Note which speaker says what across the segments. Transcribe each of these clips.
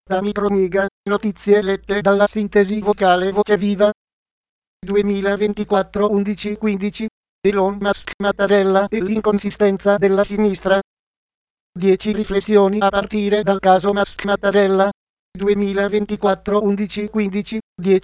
Speaker 1: Da Microniga, notizie lette dalla sintesi vocale Voce Viva. 2024 11-15. Elon Musk, Mattarella e l'inconsistenza della sinistra. 10 riflessioni a partire dal caso Musk-Mattarella. 2024 11-15,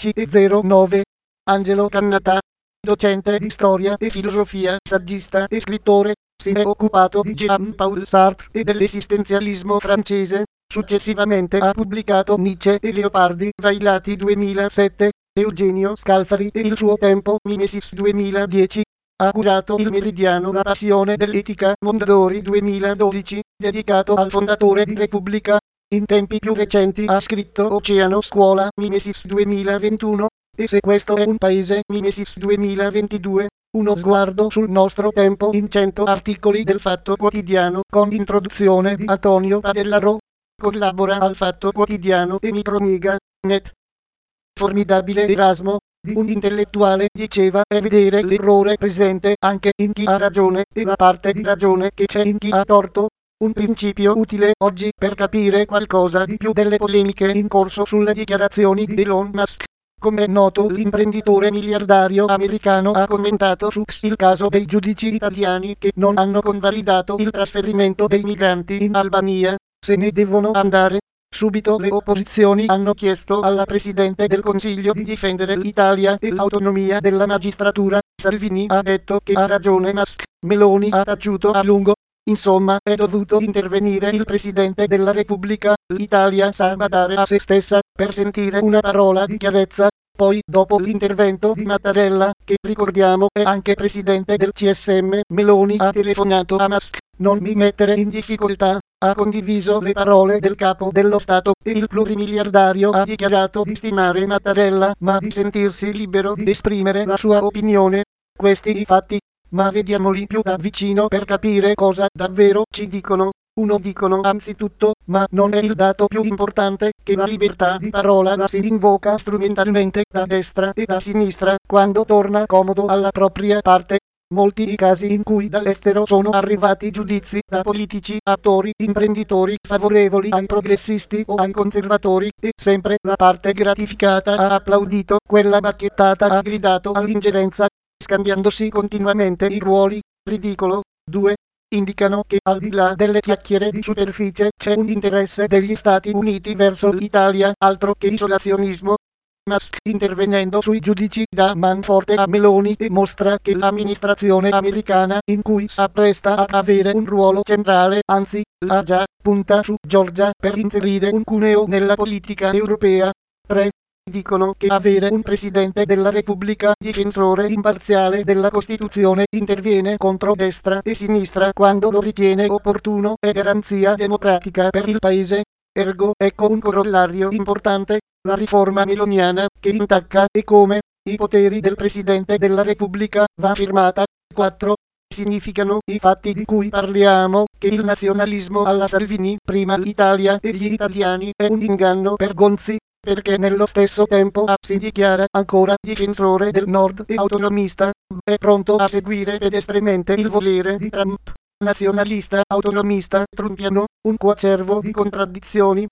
Speaker 1: 10:09. Angelo Cannata, docente di storia e filosofia, saggista e scrittore, si è occupato di Jean-Paul Sartre e dell'esistenzialismo francese. Successivamente ha pubblicato Nietzsche e Leopardi Vailati 2007, Eugenio Scalfari e il suo tempo Mimesis 2010. Ha curato il meridiano La passione dell'etica Mondadori 2012, dedicato al fondatore di Repubblica. In tempi più recenti ha scritto Oceano Scuola Mimesis 2021, e se questo è un paese Mimesis 2022, uno sguardo sul nostro tempo in 100 articoli del Fatto Quotidiano con introduzione di Antonio Padellaro. Collabora al Fatto Quotidiano e Microniga, net. Formidabile Erasmo, di un intellettuale, diceva, è vedere l'errore presente anche in chi ha ragione e la parte di ragione che c'è in chi ha torto. Un principio utile oggi per capire qualcosa di più delle polemiche in corso sulle dichiarazioni di Elon Musk. Come è noto, l'imprenditore miliardario americano ha commentato su X il caso dei giudici italiani che non hanno convalidato il trasferimento dei migranti in Albania. Se ne devono andare. Subito le opposizioni hanno chiesto alla Presidente del Consiglio di difendere l'Italia e l'autonomia della magistratura. Salvini ha detto che ha ragione Musk, Meloni ha taciuto a lungo. Insomma, è dovuto intervenire il Presidente della Repubblica. L'Italia sa badare a se stessa per sentire una parola di chiarezza. Poi, dopo l'intervento di Mattarella, che ricordiamo è anche Presidente del CSM, Meloni ha telefonato a Musk, non mi mettere in difficoltà. Ha condiviso le parole del capo dello Stato e il plurimiliardario ha dichiarato di stimare Mattarella ma di sentirsi libero di esprimere la sua opinione. Questi i fatti, ma vediamoli più da vicino per capire cosa davvero ci dicono. Uno dicono anzitutto, ma non è il dato più importante, che la libertà di parola la si invoca strumentalmente da destra e da sinistra quando torna comodo alla propria parte. Molti i casi in cui dall'estero sono arrivati giudizi da politici, attori, imprenditori favorevoli ai progressisti o ai conservatori, e sempre la parte gratificata ha applaudito, quella bacchettata ha gridato all'ingerenza, scambiandosi continuamente i ruoli. Ridicolo. 2. Indicano che al di là delle chiacchiere di superficie c'è un interesse degli Stati Uniti verso l'Italia, altro che isolazionismo. Musk, intervenendo sui giudici, dà manforte a Meloni e mostra che l'amministrazione americana, in cui s'appresta a avere un ruolo centrale, anzi, l'ha già, punta su Georgia per inserire un cuneo nella politica europea. 3. Dicono che avere un Presidente della Repubblica difensore imparziale della Costituzione interviene contro destra e sinistra quando lo ritiene opportuno è garanzia democratica per il Paese. Ergo, ecco un corollario importante, la riforma meloniana, che intacca e come i poteri del Presidente della Repubblica va firmata. 4. Significano i fatti di cui parliamo, che il nazionalismo alla Salvini, prima l'Italia e gli italiani, è un inganno per gonzi, perché nello stesso tempo si dichiara ancora difensore del Nord e autonomista, è pronto a seguire pedestremente il volere di Trump. Nazionalista, autonomista, trumpiano, un coacervo di contraddizioni.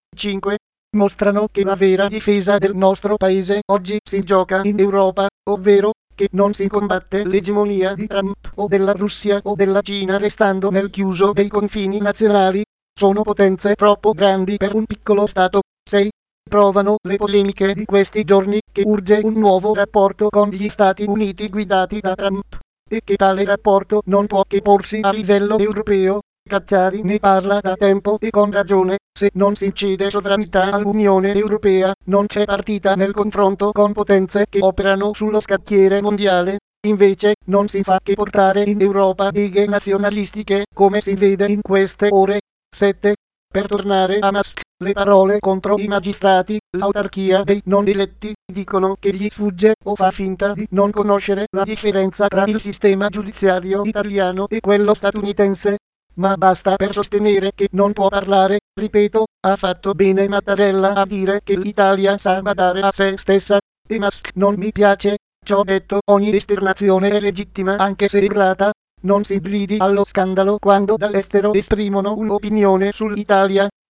Speaker 1: 5. Mostrano che la vera difesa del nostro paese oggi si gioca in Europa, ovvero che non si combatte l'egemonia di Trump o della Russia o della Cina restando nel chiuso dei confini nazionali. Sono potenze troppo grandi per un piccolo Stato. 6. Provano le polemiche di questi giorni che urge un nuovo rapporto con gli Stati Uniti guidati da Trump, e che tale rapporto non può che porsi a livello europeo. Cacciari ne parla da tempo e con ragione, se non si cede sovranità all'Unione Europea, non c'è partita nel confronto con potenze che operano sullo scacchiere mondiale. Invece, non si fa che portare in Europa beghe nazionalistiche, come si vede in queste ore. 7. Per tornare a Musk, le parole contro i magistrati, l'autarchia dei non eletti, dicono che gli sfugge o fa finta di non conoscere la differenza tra il sistema giudiziario italiano e quello statunitense. Ma basta per sostenere che non può parlare. Ripeto, ha fatto bene Mattarella a dire che l'Italia sa badare a se stessa, e Musk non mi piace. Ciò detto, ogni esternazione è legittima anche se errata. Non si gridi allo scandalo quando dall'estero esprimono un'opinione sull'Italia.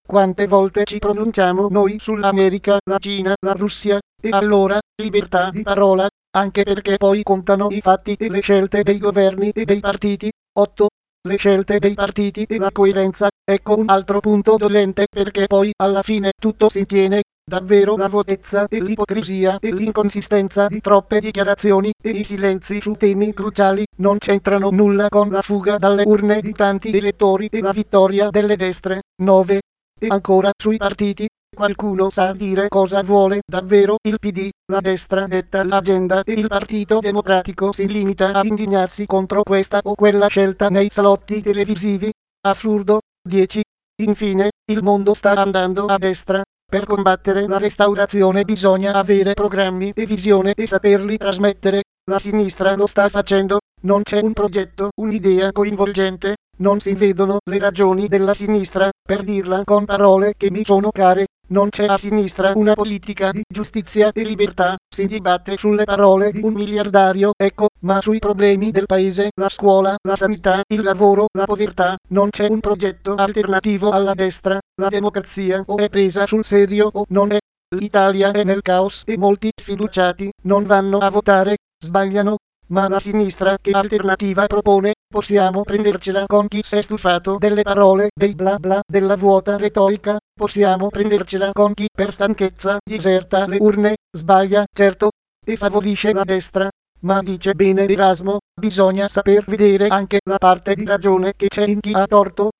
Speaker 1: Quante volte ci pronunciamo noi sull'America, la Cina, la Russia, e allora, libertà di parola, anche perché poi contano i fatti e le scelte dei governi e dei partiti. 8. Le scelte dei partiti e la coerenza, ecco un altro punto dolente perché poi alla fine tutto si tiene. Davvero la vuotezza e l'ipocrisia e l'inconsistenza di troppe dichiarazioni e i silenzi su temi cruciali non c'entrano nulla con la fuga dalle urne di tanti elettori e la vittoria delle destre. 9. E ancora sui partiti, qualcuno sa dire cosa vuole davvero il PD, la destra detta l'agenda e il Partito Democratico si limita a indignarsi contro questa o quella scelta nei salotti televisivi. Assurdo. 10. Infine, il mondo sta andando a destra. Per combattere la restaurazione bisogna avere programmi e visione e saperli trasmettere. La sinistra lo sta facendo, non c'è un progetto, un'idea coinvolgente, non si vedono le ragioni della sinistra, per dirla con parole che mi sono care, non c'è a sinistra una politica di giustizia e libertà, si dibatte sulle parole di un miliardario, ecco, ma sui problemi del paese, la scuola, la sanità, il lavoro, la povertà, non c'è un progetto alternativo alla destra, la democrazia o è presa sul serio o non è. L'Italia è nel caos e molti sfiduciati non vanno a votare, sbagliano. Ma la sinistra che alternativa propone? Possiamo prendercela con chi si è stufato delle parole, dei bla bla, della vuota retorica? Possiamo prendercela con chi per stanchezza diserta le urne? Sbaglia, certo, e favorisce la destra. Ma dice bene Erasmo, bisogna saper vedere anche la parte di ragione che c'è in chi ha torto.